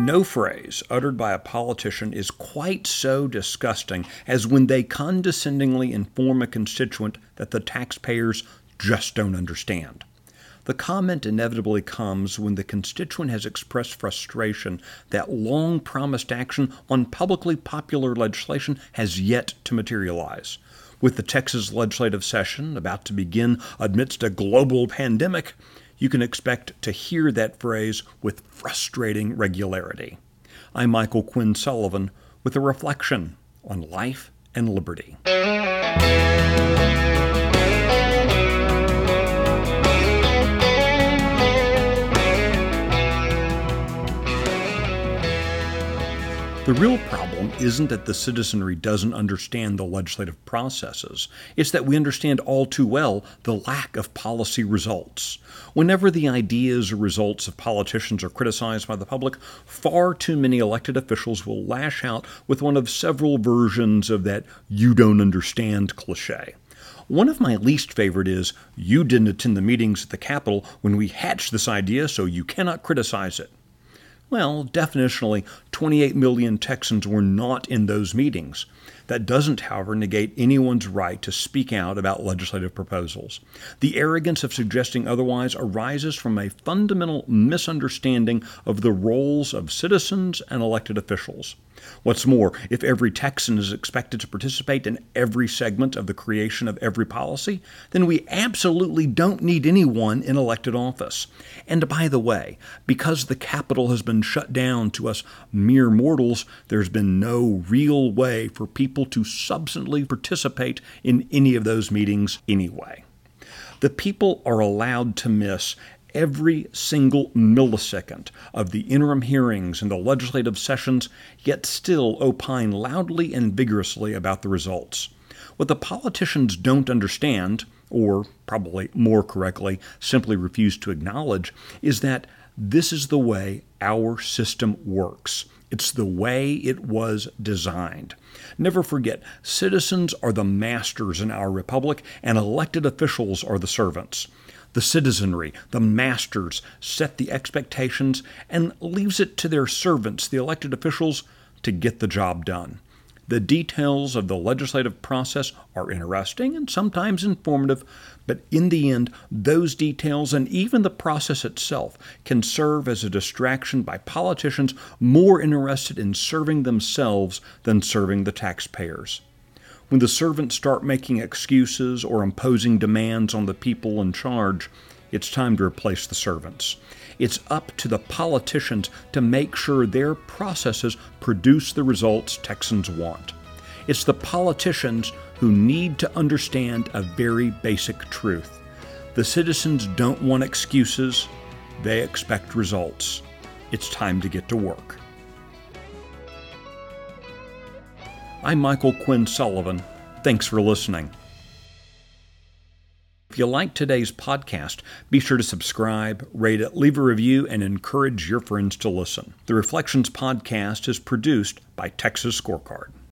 No phrase uttered by a politician is quite so disgusting as when they condescendingly inform a constituent that the taxpayers just don't understand. The comment inevitably comes when the constituent has expressed frustration that long-promised action on publicly popular legislation has yet to materialize. With the Texas legislative session about to begin amidst a global pandemic, you can expect to hear that phrase with frustrating regularity. I'm Michael Quinn Sullivan with a reflection on life and liberty. The real problem isn't that the citizenry doesn't understand the legislative processes. It's that we understand all too well the lack of policy results. Whenever the ideas or results of politicians are criticized by the public, far too many elected officials will lash out with one of several versions of that "you don't understand" cliche. One of my least favorite is, "You didn't attend the meetings at the Capitol when we hatched this idea, so you cannot criticize it." Well, definitionally, 28 million Texans were not in those meetings. That doesn't, however, negate anyone's right to speak out about legislative proposals. The arrogance of suggesting otherwise arises from a fundamental misunderstanding of the roles of citizens and elected officials. What's more, if every Texan is expected to participate in every segment of the creation of every policy, then we absolutely don't need anyone in elected office. And by the way, because the Capitol has been shut down to us mere mortals, there's been no real way for people to substantively participate in any of those meetings anyway. The people are allowed to miss every single millisecond of the interim hearings and the legislative sessions, yet still opine loudly and vigorously about the results. What the politicians don't understand, or probably more correctly, simply refuse to acknowledge, is that this is the way our system works. It's the way it was designed. Never forget, citizens are the masters in our republic, and elected officials are the servants. The citizenry, the masters, set the expectations and leaves it to their servants, the elected officials, to get the job done. The details of the legislative process are interesting and sometimes informative, but in the end, those details and even the process itself can serve as a distraction by politicians more interested in serving themselves than serving the taxpayers. When the servants start making excuses or imposing demands on the people in charge, it's time to replace the servants. It's up to the politicians to make sure their processes produce the results Texans want. It's the politicians who need to understand a very basic truth. The citizens don't want excuses, they expect results. It's time to get to work. I'm Michael Quinn Sullivan. Thanks for listening. If you like today's podcast, be sure to subscribe, rate it, leave a review, and encourage your friends to listen. The Reflections podcast is produced by Texas Scorecard.